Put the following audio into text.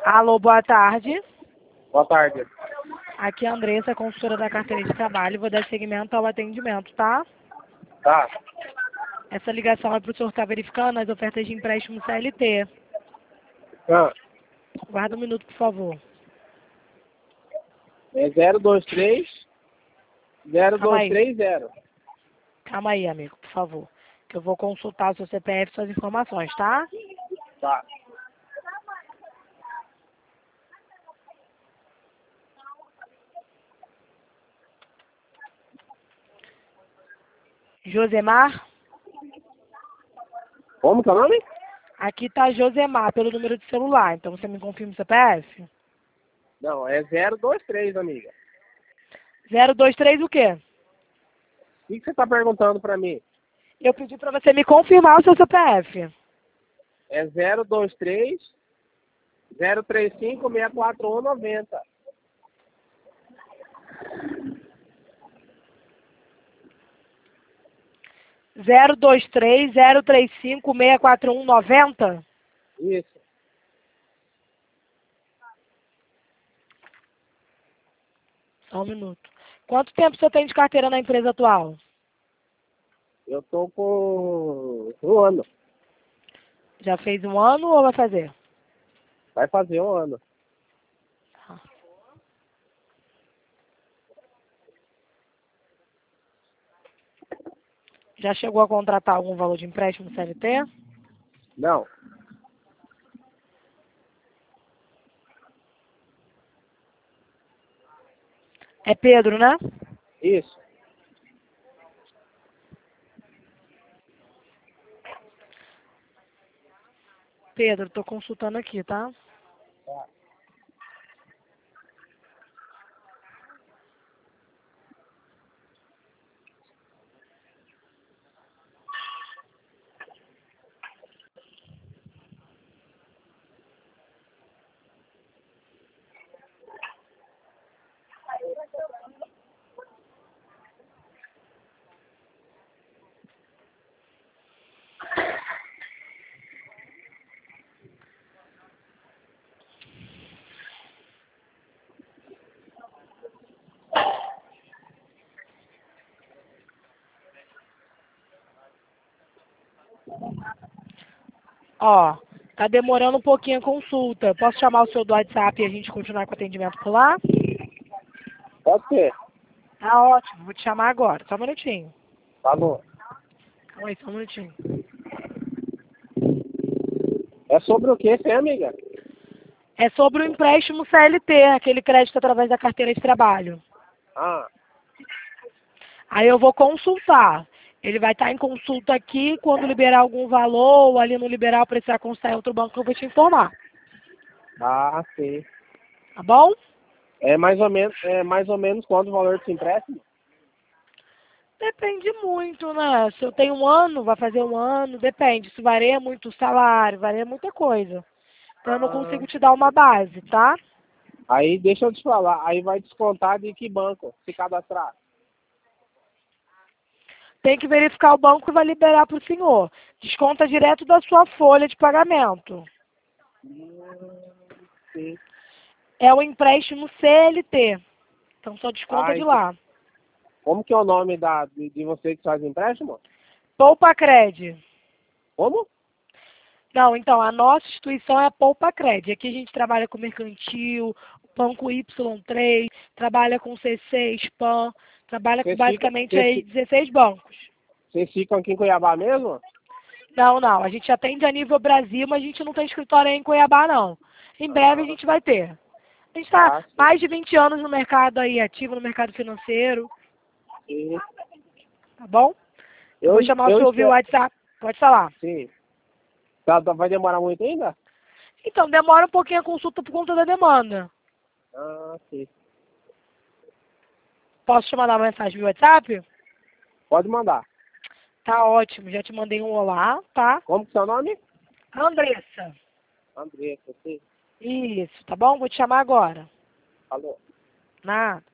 Alô, boa tarde. Boa tarde. Aqui é a Andressa, consultora da carteira de trabalho. Vou dar seguimento ao atendimento, tá? Tá. Essa ligação é para o senhor estar verificando as ofertas de empréstimo CLT. Ah, Guarda um minuto, por favor. é 023 Calma aí. 0230. Calma aí, amigo, por favor. Que eu vou consultar o seu CPF e suas informações, tá? Tá. Josemar? Como que é o nome? Aqui tá Josemar, pelo número de celular. Então você me confirma o CPF? Não, é 023, amiga. 023 o quê? O que você tá perguntando pra mim? Eu pedi para você me confirmar o seu CPF. É 023 035 64190. 023-035-641-90? Isso. Só um minuto. Quanto tempo você tem de carteira na empresa atual? Eu tô com 1 ano. Já fez um ano ou vai fazer? Vai fazer 1 ano. Já chegou a contratar algum valor de empréstimo CLT? Não. É Pedro, né? Isso. Pedro, tô consultando aqui, tá? Tá. Ó, tá demorando um pouquinho a consulta. Posso chamar o seu do WhatsApp e a gente continuar com o atendimento por lá? Pode ser. Tá ótimo, vou te chamar agora. Só um minutinho. Tá bom. Calma aí, só um minutinho. É sobre o que, sim, amiga? É sobre o empréstimo CLT, aquele crédito através da carteira de trabalho. Ah, Aí eu vou consultar. Ele vai estar em consulta aqui, quando liberar algum valor, ou ali no liberar, precisar consultar em outro banco, eu vou te informar. sim. Tá bom? É mais ou menos quanto o valor desse empréstimo? Depende muito, né? Se eu tenho um ano, vai fazer um ano, depende. Se varia muito o salário, varia muita coisa. Então eu não Ah, consigo te dar uma base, tá? aí deixa eu te falar, aí vai descontar de que banco se cadastrar? Tem que verificar o banco que vai liberar para o senhor. Desconta direto da sua folha de pagamento. Sim. É o empréstimo CLT. Então só desconta de Então, lá. como que é o nome de você que faz empréstimo? Poupa Cred. Como? Não, então, a nossa instituição é a Poupa Cred. Aqui a gente trabalha com mercantil, banco Y3, trabalha com C6, PAN, trabalha com Vocês ficam, basicamente aí 16 bancos. vocês ficam aqui em Cuiabá mesmo? Não, a gente atende a nível Brasil, mas a gente não tem escritório aí em Cuiabá, não. Em breve a gente vai ter. A gente está Sim. mais de 20 anos no mercado aí, ativo no mercado financeiro, Sim. tá bom? Eu vou chamar o Eu senhor via espero. WhatsApp, pode falar. Sim. Vai demorar muito ainda? Então, demora um pouquinho a consulta por conta da demanda. Sim. Posso te mandar uma mensagem via WhatsApp? Pode mandar. Tá ótimo, já te mandei um olá, tá? Como que é o seu nome? Andressa. Andressa, sim. Isso, tá bom? Vou te chamar agora. Falou. Nada.